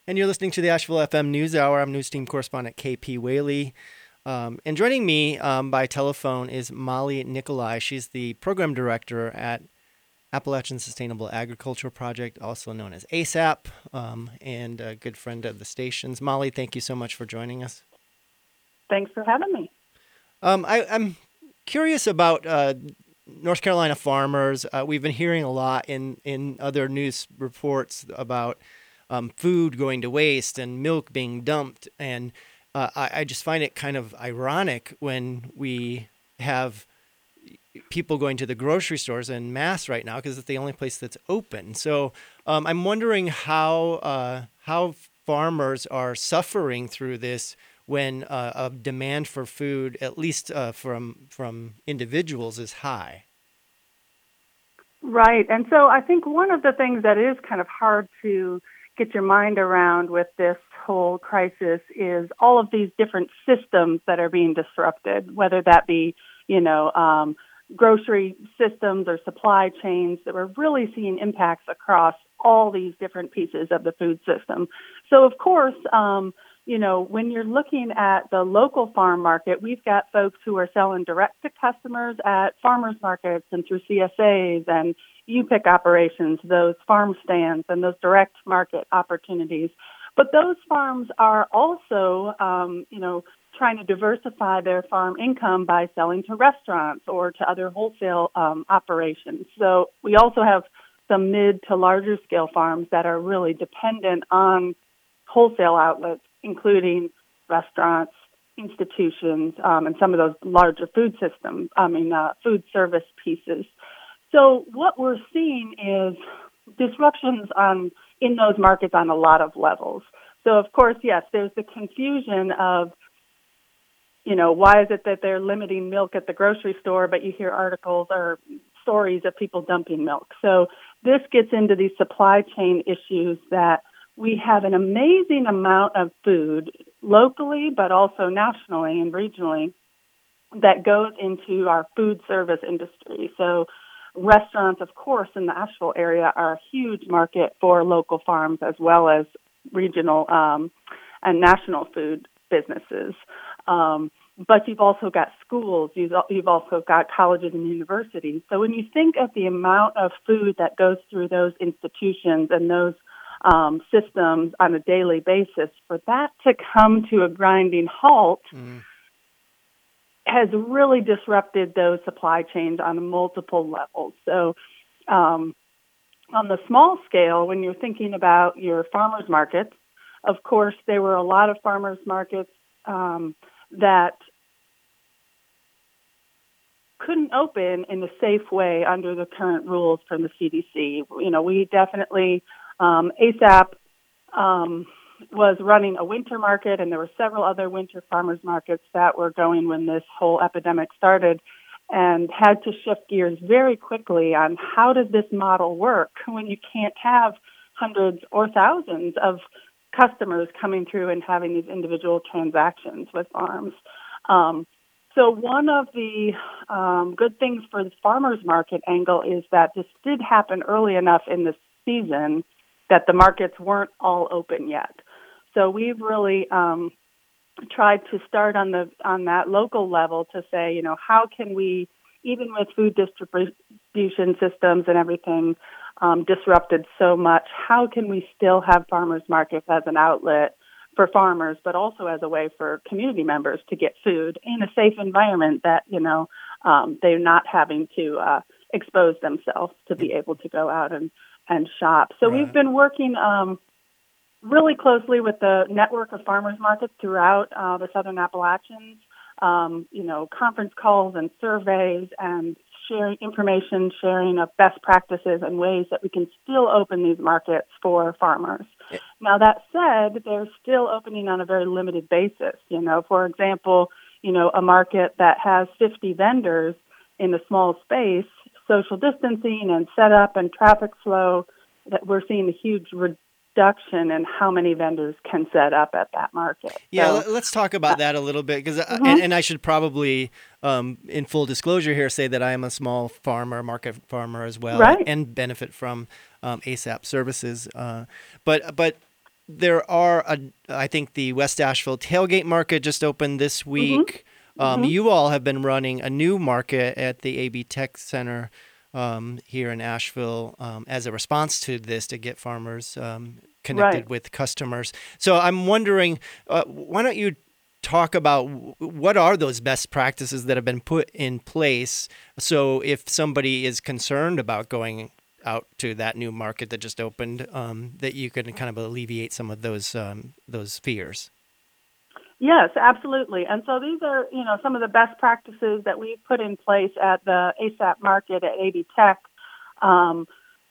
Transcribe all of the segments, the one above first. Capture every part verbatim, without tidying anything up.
And you're listening to the Asheville F M News Hour. I'm news team correspondent K P Whaley. Um, and joining me um, by telephone is Molly Nicolai. She's the program director at Appalachian Sustainable Agriculture Project, also known as A S A P, um, and a good friend of the station's. Molly, thank you so much for joining us. Thanks for having me. Um, I, I'm curious about uh, North Carolina farmers. Uh, we've been hearing a lot in, in other news reports about um, food going to waste and milk being dumped. And uh, I, I just find it kind of ironic when we have people going to the grocery stores en masse right now because it's the only place that's open. So um, I'm wondering how uh, how farmers are suffering through this when uh, a demand for food, at least uh, from from individuals, is high. Right. And so I think one of the things that is kind of hard to get your mind around with this whole crisis is all of these different systems that are being disrupted, whether that be, you know, um, grocery systems or supply chains, that we're really seeing impacts across all these different pieces of the food system. So, of course, um, you know, when you're looking at the local farm market, we've got folks who are selling direct to customers at farmers markets and through C S As and U P I C operations, those farm stands and those direct market opportunities. But those farms are also, um, you know, trying to diversify their farm income by selling to restaurants or to other wholesale um, operations. So we also have some mid to larger scale farms that are really dependent on wholesale outlets, including restaurants, institutions, um, and some of those larger food systems, I mean, uh, food service pieces. So what we're seeing is disruptions on in those markets on a lot of levels. So, of course, yes, there's the confusion of, you know, why is it that they're limiting milk at the grocery store, but you hear articles or stories of people dumping milk. So this gets into these supply chain issues that we have an amazing amount of food locally, but also nationally and regionally that goes into our food service industry. So restaurants, of course, in the Asheville area are a huge market for local farms as well as regional um, and national food businesses. Um, but you've also got schools, you've, you've also got colleges and universities. So when you think of the amount of food that goes through those institutions and those um, systems on a daily basis, for that to come to a grinding halt mm. has really disrupted those supply chains on multiple levels. So um, on the small scale, when you're thinking about your farmers markets, of course, there were a lot of farmers markets um, that couldn't open in a safe way under the current rules from the C D C. You know, we definitely, um, A S A P um, was running a winter market, and there were several other winter farmers markets that were going when this whole epidemic started, and had to shift gears very quickly on how does this model work when you can't have hundreds or thousands of customers coming through and having these individual transactions with farms. Um, so one of the um, good things for the farmers market angle is that this did happen early enough in the season that the markets weren't all open yet. So we've really um, tried to start on the on that local level to say, you know, how can we, even with food distribution systems and everything um, disrupted so much, how can we still have farmers markets as an outlet for farmers, but also as a way for community members to get food in a safe environment that, you know, um, they're not having to uh, expose themselves to be able to go out and, and shop. So right. We've been working um, really closely with the network of farmers markets throughout uh, the Southern Appalachians, um, you know, conference calls and surveys and sharing information, sharing of best practices and ways that we can still open these markets for farmers. Yeah. Now, that said, they're still opening on a very limited basis. You know, for example, you know, a market that has fifty vendors in a small space, social distancing and setup and traffic flow, that we're seeing a huge reduction in how many vendors can set up at that market. Yeah, so, let's talk about uh, that a little bit, because mm-hmm. and, and I should probably, um, in full disclosure here, say that I am a small farmer, market farmer as well, right. and benefit from um, A S A P services. Uh, but but there are, a, I think the West Asheville Tailgate Market just opened this week. Mm-hmm. Um, Mm-hmm. you all have been running a new market at the A B Tech Center um, here in Asheville um, as a response to this to get farmers um, connected Right. with customers. So I'm wondering, uh, why don't you talk about what are those best practices that have been put in place? So if somebody is concerned about going out to that new market that just opened, um, that you can kind of alleviate some of those um, those fears. Yes, absolutely. And so these are, you know, some of the best practices that we've put in place at the ASAP market at A B Tech. Um,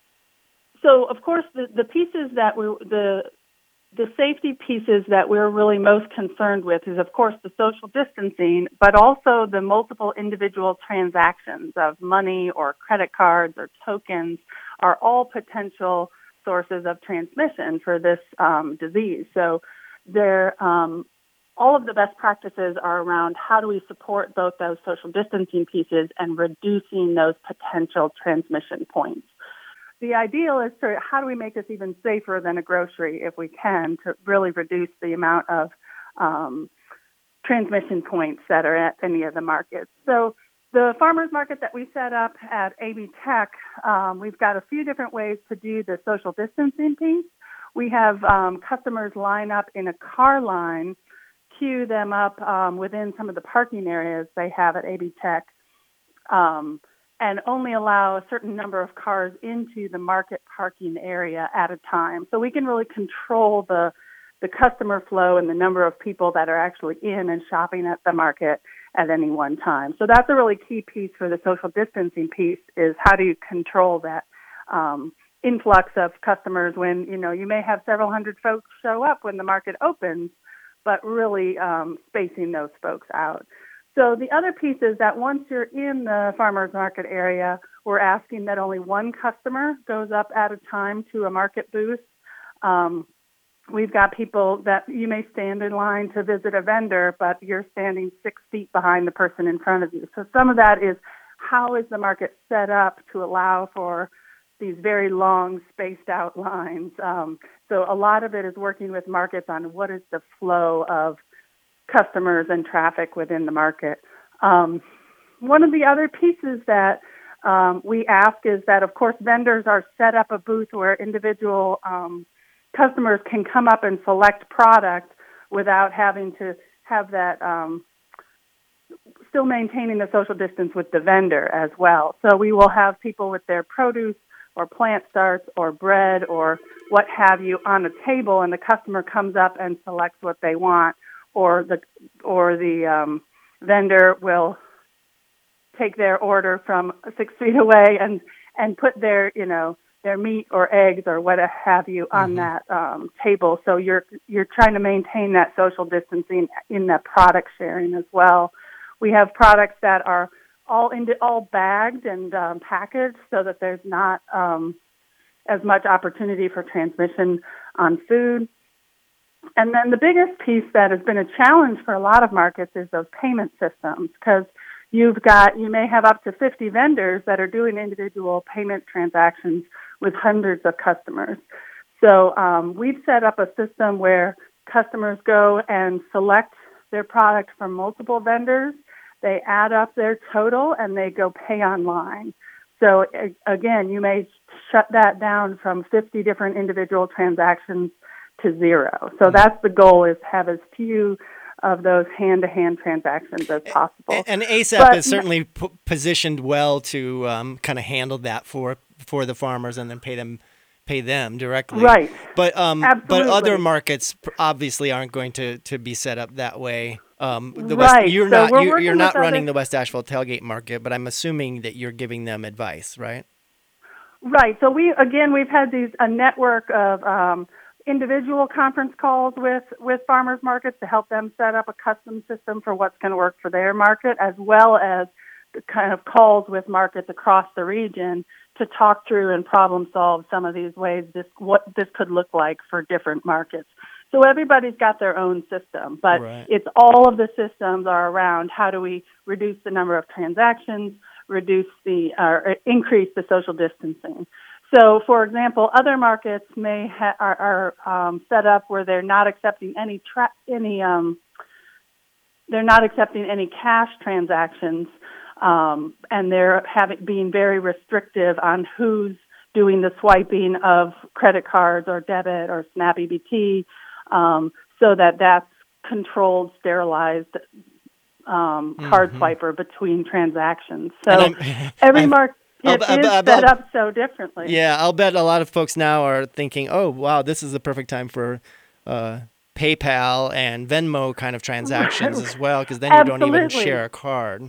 so, of course, the, the pieces that we the the safety pieces that we're really most concerned with is, of course, the social distancing, but also the multiple individual transactions of money or credit cards or tokens are all potential sources of transmission for this um, disease. So, they're um, all of the best practices are around how do we support both those social distancing pieces and reducing those potential transmission points. The ideal is to how do we make this even safer than a grocery if we can to really reduce the amount of um, transmission points that are at any of the markets. So the farmers market that we set up at A B Tech, um, we've got a few different ways to do the social distancing piece. We have um, customers line up in a car line, queue them up um, within some of the parking areas they have at A B Tech, um, and only allow a certain number of cars into the market parking area at a time. So we can really control the the customer flow and the number of people that are actually in and shopping at the market at any one time. So that's a really key piece for the social distancing piece is how do you control that um, influx of customers when, you know, you may have several hundred folks show up when the market opens, but really um, spacing those folks out. So the other piece is that once you're in the farmers market area, we're asking that only one customer goes up at a time to a market booth. Um, we've got people that you may stand in line to visit a vendor, but you're standing six feet behind the person in front of you. So some of that is how is the market set up to allow for these very long spaced out lines. Um, so a lot of it is working with markets on what is the flow of customers and traffic within the market. Um, one of the other pieces that um, we ask is that, of course, vendors are set up a booth where individual um, customers can come up and select product without having to have that, um, still maintaining the social distance with the vendor as well. So we will have people with their produce or plant starts or bread or what have you on a table, and the customer comes up and selects what they want. Or the or the um, vendor will take their order from six feet away and, and put their you know their meat or eggs or what have you on mm-hmm. that um, table. So you're you're trying to maintain that social distancing in that product sharing as well. We have products that are all in, all bagged and um, packaged so that there's not um, as much opportunity for transmission on food. And then the biggest piece that has been a challenge for a lot of markets is those payment systems, because you've got, you may have up to fifty vendors that are doing individual payment transactions with hundreds of customers. So um, we've set up a system where customers go and select their product from multiple vendors. They add up their total and they go pay online. So again, you may shut that down from fifty different individual transactions to zero. So that's the goal, is have as few of those hand-to-hand transactions as possible. And, and ASAP but, is certainly p- positioned well to um, kind of handle that for for the farmers and then pay them pay them directly. Right. But um, Absolutely. but other markets obviously aren't going to, to be set up that way. Um, the right. West, you're so not you're, you're not other... running the West Asheville Tailgate Market, but I'm assuming that you're giving them advice, right? Right. So we again we've had these a network of um, individual conference calls with, with farmers markets to help them set up a custom system for what's going to work for their market, as well as the kind of calls with markets across the region to talk through and problem solve some of these ways this what this could look like for different markets. So everybody's got their own system, but right. it's all of the systems are around how do we reduce the number of transactions, reduce the or increase the social distancing. So, for example, other markets may ha- are, are um, set up where they're not accepting any tra- any um, they're not accepting any cash transactions, um, and they're having being very restrictive on who's doing the swiping of credit cards or debit or SNAP E B T, um, so that that's controlled, sterilized um, card Mm-hmm. swiper between transactions. And So I'm, every I'm market I'll, I'll, is I'll, set I'll, up so differently. yeah, I'll bet a lot of folks now are thinking, "Oh, wow, this is the perfect time for uh, PayPal and Venmo kind of transactions as well, because then you don't even Absolutely. share a card."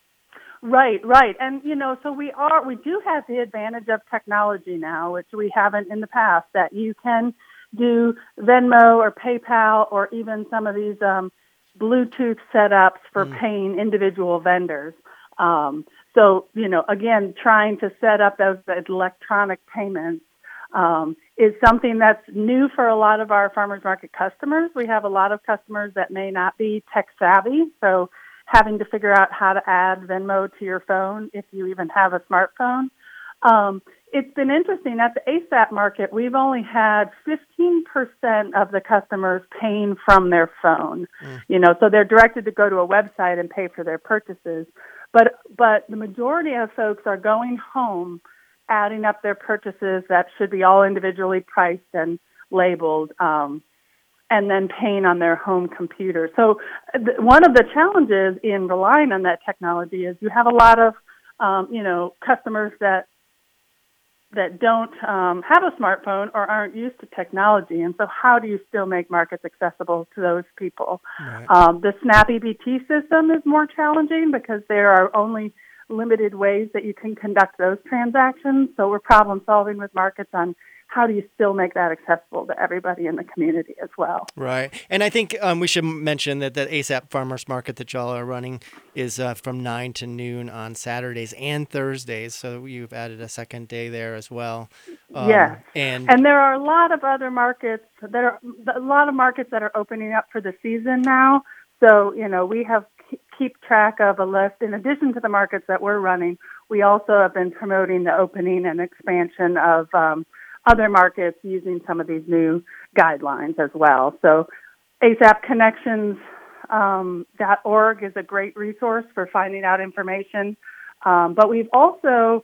Right, right. And, you know, so we are, we do have the advantage of technology now, which we haven't in the past, that you can do Venmo or PayPal or even some of these um, Bluetooth setups for Mm. paying individual vendors. Um, so, you know, again, trying to set up those electronic payments um, is something that's new for a lot of our farmers market customers. We have a lot of customers that may not be tech savvy, so having to figure out how to add Venmo to your phone if you even have a smartphone. Um, it's been interesting. At the ASAP market, we've only had fifteen percent of the customers paying from their phone. Mm. You know, so they're directed to go to a website and pay for their purchases. But but the majority of folks are going home, adding up their purchases that should be all individually priced and labeled, um, and then paying on their home computer. So th- one of the challenges in relying on that technology is you have a lot of, um, you know, customers that that don't um, have a smartphone or aren't used to technology. And so how do you still make markets accessible to those people? Right. Um, the SNAP E B T system is more challenging because there are only limited ways that you can conduct those transactions. So we're problem solving with markets on how do you still make that accessible to everybody in the community as well. Right. And I think um, we should mention that the ASAP Farmers Market that y'all are running is uh, from nine to noon on Saturdays and Thursdays. So you've added a second day there as well. Yes. Um, and And there are a lot of other markets, there are a lot of markets that are opening up for the season now. So, you know, we have keep track of a list. In addition to the markets that we're running, we also have been promoting the opening and expansion of um, other markets using some of these new guidelines as well. So A S A P connections dot org um, is a great resource for finding out information. Um, but we've also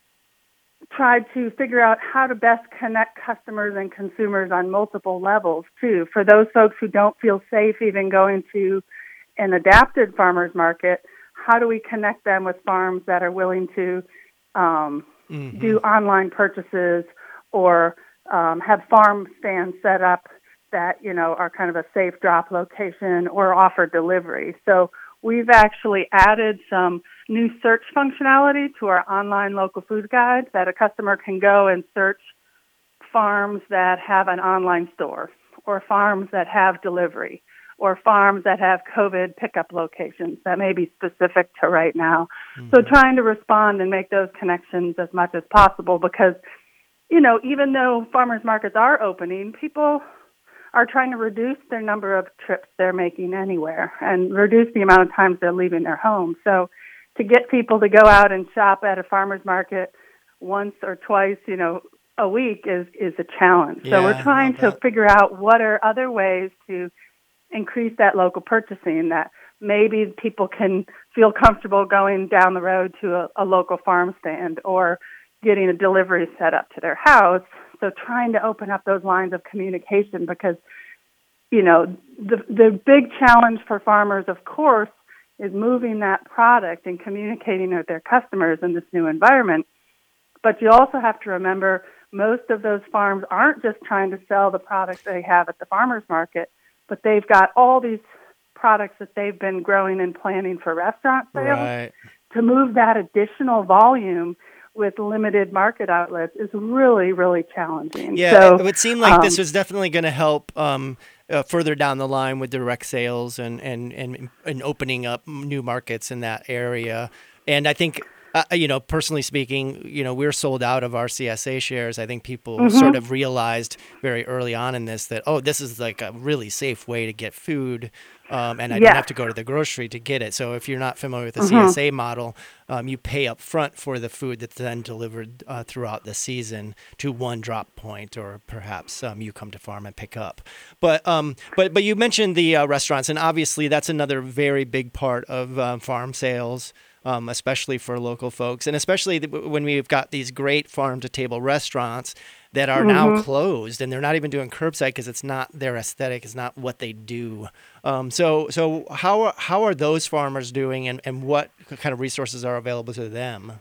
tried to figure out how to best connect customers and consumers on multiple levels, too. For those folks who don't feel safe even going to an adapted farmers market, how do we connect them with farms that are willing to um, mm-hmm. do online purchases or um, have farm stands set up that, you know, are kind of a safe drop location or offer delivery. So we've actually added some new search functionality to our online local food guide that a customer can go and search farms that have an online store or farms that have delivery or farms that have COVID pickup locations that may be specific to right now. Mm-hmm. So trying to respond and make those connections as much as possible because, you know, even though farmers markets are opening, people are trying to reduce their number of trips they're making anywhere and reduce the amount of times they're leaving their home. So to get people to go out and shop at a farmer's market once or twice, you know, a week is, is a challenge. Yeah, so we're trying to figure out what are other ways to increase that local purchasing that maybe people can feel comfortable going down the road to a, a local farm stand or getting a delivery set up to their house. So trying to open up those lines of communication because, you know, the the big challenge for farmers, of course, is moving that product and communicating with their customers in this new environment. But you also have to remember most of those farms aren't just trying to sell the products they have at the farmer's market, but they've got all these products that they've been growing and planning for restaurant sales. Right. To move that additional volume with limited market outlets is really, really challenging. Yeah, so, it would seem like um, this was definitely going to help um, uh, further down the line with direct sales and, and, and, and opening up new markets in that area. And I think Uh, you know, personally speaking, you know, we're sold out of our C S A shares. I think people sort Mm-hmm. of realized very early on in this that, oh, this is like a really safe way to get food, um, and I don't have Yes. to go to the grocery to get it. So if you're not familiar with the Mm-hmm. C S A model, um, you pay up front for the food that's then delivered uh, throughout the season to one drop point, or perhaps um, you come to farm and pick up. But um, but but you mentioned the uh, restaurants, and obviously that's another very big part of um, farm sales, um, especially for local folks, and especially when we've got these great farm to table restaurants that are now Mm-hmm. closed, and they're not even doing curbside because it's not their aesthetic, it's not what they do. Um, so so how are, how are those farmers doing, and, and what kind of resources are available to them?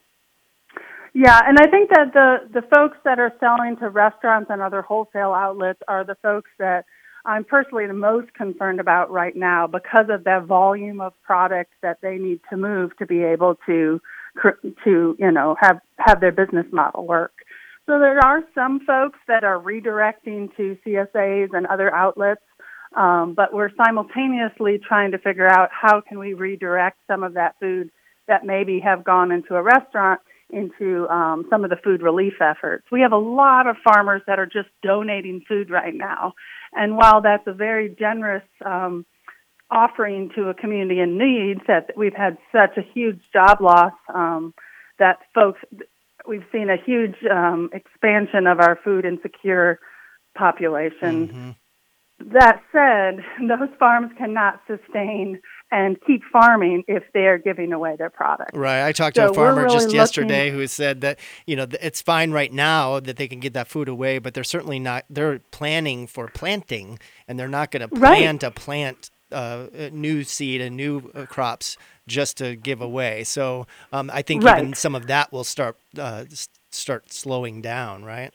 Yeah, and I think that the the folks that are selling to restaurants and other wholesale outlets are the folks that I'm personally the most concerned about right now because of that volume of product that they need to move to be able to cr- to you know have have their business model work. So there are some folks that are redirecting to C S As and other outlets, um, but we're simultaneously trying to figure out how can we redirect some of that food that maybe have gone into a restaurant into um, some of the food relief efforts. We have a lot of farmers that are just donating food right now. And while that's a very generous um, offering to a community in need, that we've had such a huge job loss um, that folks, we've seen a huge um, expansion of our food insecure population. Mm-hmm. That said, those farms cannot sustain and keep farming if they're giving away their product. Right. I talked to a So we're farmer really just looking. yesterday who said that, you know, th- it's fine right now that they can get that food away, but they're certainly not, they're planning for planting, and they're not going to Right, plan to plant uh, a new seed and new uh, crops just to give away. So um, I think right. even some of that will start uh, s- start slowing down, right?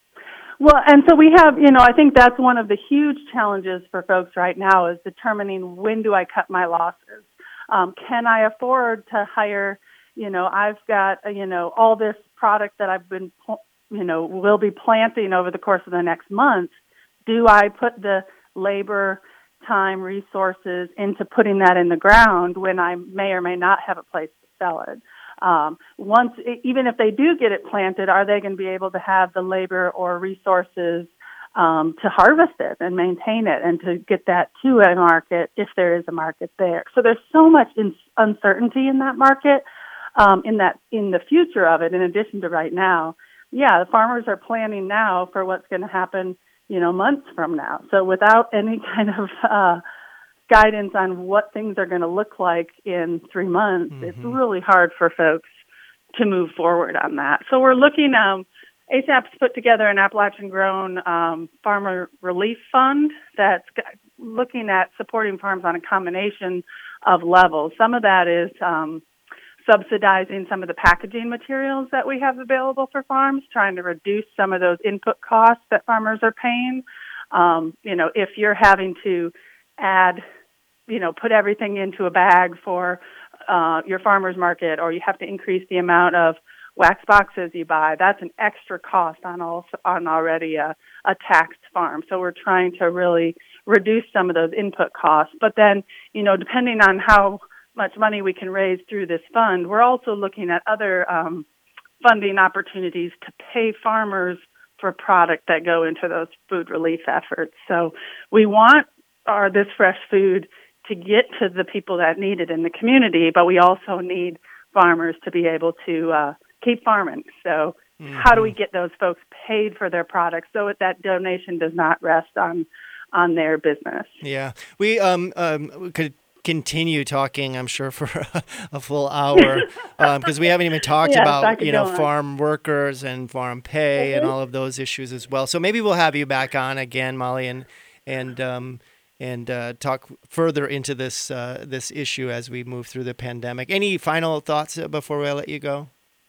Well, and so we have, you know, I think that's one of the huge challenges for folks right now is determining when do I cut my losses. Um, can I afford to hire, you know, I've got, uh, you know, all this product that I've been, pl- you know, will be planting over the course of the next month. Do I put the labor, time, resources into putting that in the ground when I may or may not have a place to sell it? Um, once, even if they do get it planted, are they going to be able to have the labor or resources um, to harvest it and maintain it and to get that to a market if there is a market there? So there's so much in, uncertainty in that market, um, in that in the future of it. In addition to right now, yeah, the farmers are planning now for what's going to happen, you know, months from now. So without any kind of uh, guidance on what things are going to look like in three months, it's Mm-hmm. really hard for folks to move forward on that. So we're looking, um, A S A P's put together an Appalachian Grown um, Farmer Relief Fund that's looking at supporting farms on a combination of levels. Some of that is um, subsidizing some of the packaging materials that we have available for farms, trying to reduce some of those input costs that farmers are paying. Um, you know, if you're having to add, you know, put everything into a bag for uh, your farmer's market, or you have to increase the amount of wax boxes you buy, that's an extra cost on all, on already a, a taxed farm. So we're trying to really reduce some of those input costs. But then, you know, depending on how much money we can raise through this fund, we're also looking at other um, funding opportunities to pay farmers for product that go into those food relief efforts. So we want our this fresh food to get to the people that need it in the community, but we also need farmers to be able to uh, keep farming. So how do Mm-hmm. we get those folks paid for their products so that that donation does not rest on on their business? Yeah, we um um we could continue talking, I'm sure, for a, a full hour, um, because we haven't even talked Yes, I about, you could know, go on. farm workers and farm pay and all of those issues as well. So maybe we'll have you back on again, Molly, and and um and uh, talk further into this uh, this issue as we move through the pandemic. Any final thoughts uh, before I let you go?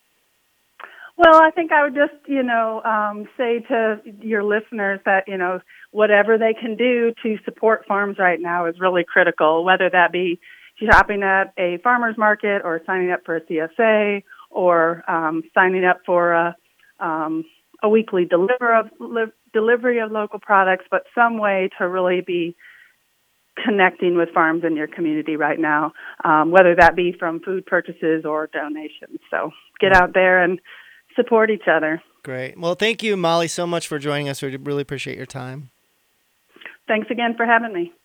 Well, I think I would just, you know, um, say to your listeners that, you know, whatever they can do to support farms right now is really critical, whether that be shopping at a farmer's market or signing up for a C S A or um, signing up for a, um, a weekly deliver of, li- delivery of local products, but some way to really be connecting with farms in your community right now, um, whether that be from food purchases or donations. So get Right. out there and support each other. Great. Well, thank you, Molly, so much for joining us. We really appreciate your time. Thanks again for having me.